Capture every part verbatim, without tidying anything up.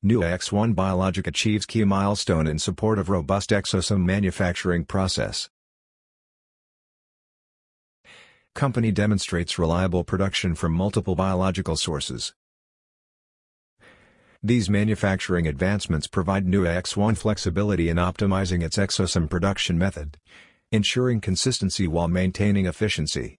New X one Biologic achieves key milestone in support of robust exosome manufacturing process. Company demonstrates reliable production from multiple biological sources. These manufacturing advancements provide New X one flexibility in optimizing its exosome production method, ensuring consistency while maintaining efficiency.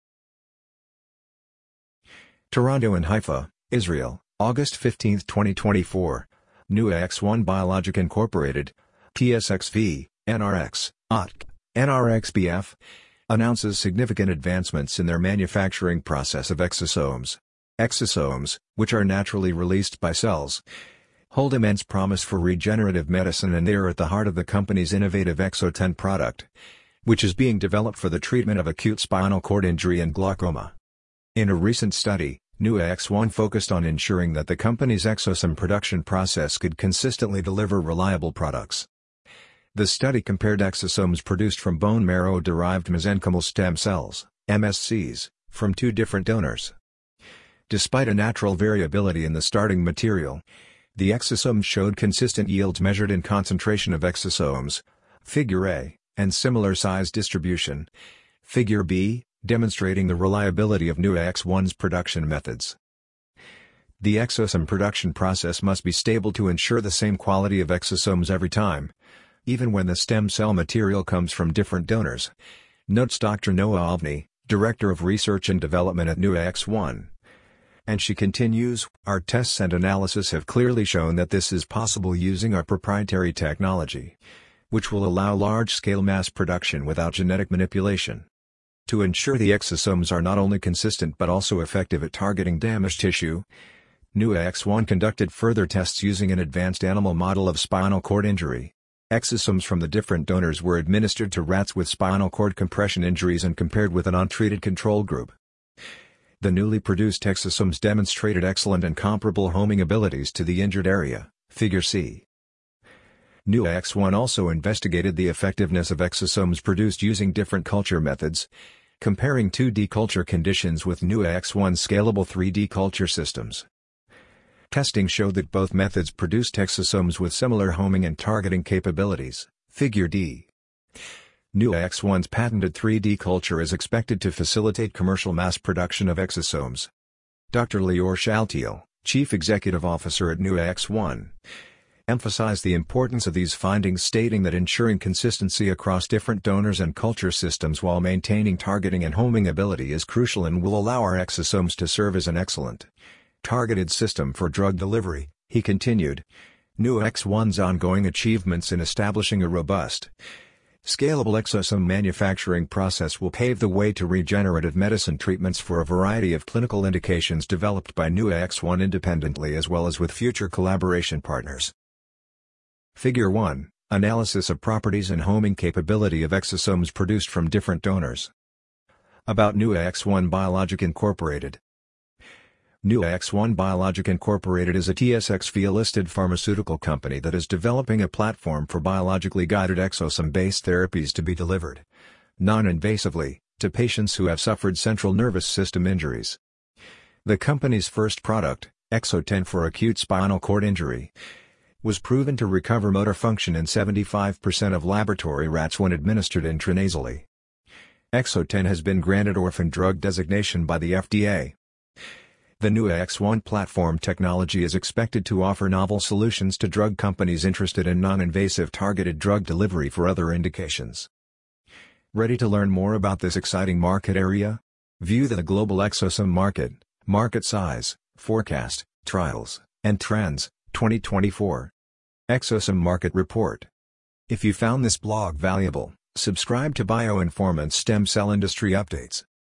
Toronto and Haifa, Israel, August fifteenth twenty twenty-four. New X one Biologic Incorporated, T S X V, N R X, O T C, N R X B F, announces significant advancements in their manufacturing process of exosomes. Exosomes, which are naturally released by cells, hold immense promise for regenerative medicine, and they are at the heart of the company's innovative Exo ten product, which is being developed for the treatment of acute spinal cord injury and glaucoma. In a recent study, New X one focused on ensuring that the company's exosome production process could consistently deliver reliable products. The study compared exosomes produced from bone marrow-derived mesenchymal stem cells, M S Cs, from two different donors. Despite a natural variability in the starting material, the exosomes showed consistent yields measured in concentration of exosomes, Figure A, and similar size distribution, Figure B, demonstrating the reliability of New X one's production methods. The exosome production process must be stable to ensure the same quality of exosomes every time, even when the stem cell material comes from different donors, notes Doctor Noah Avni, Director of Research and Development at New X one. And she continues, "Our tests and analysis have clearly shown that this is possible using our proprietary technology, which will allow large-scale mass production without genetic manipulation. To ensure the exosomes are not only consistent but also effective at targeting damaged tissue, New X one conducted further tests using an advanced animal model of spinal cord injury. Exosomes from the different donors were administered to rats with spinal cord compression injuries and compared with an untreated control group. The newly produced exosomes demonstrated excellent and comparable homing abilities to the injured area, Figure C. New X one also investigated the effectiveness of exosomes produced using different culture methods, comparing two D culture conditions with New X one's scalable three D culture systems. Testing showed that both methods produced exosomes with similar homing and targeting capabilities, Figure D. New X one's patented three D culture is expected to facilitate commercial mass production of exosomes. Doctor Lior Shaltiel, Chief Executive Officer at New X one, emphasized the importance of these findings, stating that ensuring consistency across different donors and culture systems while maintaining targeting and homing ability is crucial and will allow our exosomes to serve as an excellent, targeted system for drug delivery. He continued, New X one's ongoing achievements in establishing a robust, scalable exosome manufacturing process will pave the way to regenerative medicine treatments for a variety of clinical indications developed by New X one independently as well as with future collaboration partners. Figure one, Analysis of properties and homing capability of exosomes produced from different donors. About New X one Biologic Incorporated. New X one Biologic Incorporated is a T S X V-listed pharmaceutical company that is developing a platform for biologically guided exosome-based therapies to be delivered, non-invasively, to patients who have suffered central nervous system injuries. The company's first product, Exo ten for acute spinal cord injury, was proven to recover motor function in seventy-five percent of laboratory rats when administered intranasally. Exo ten has been granted orphan drug designation by the F D A. The New X one platform technology is expected to offer novel solutions to drug companies interested in non-invasive targeted drug delivery for other indications. Ready to learn more about this exciting market area? View the global exosome market, market size, forecast, trials, and trends, twenty twenty-four. Exosome Market Report. If you found this blog valuable, subscribe to BioInformant's Stem Cell Industry Updates.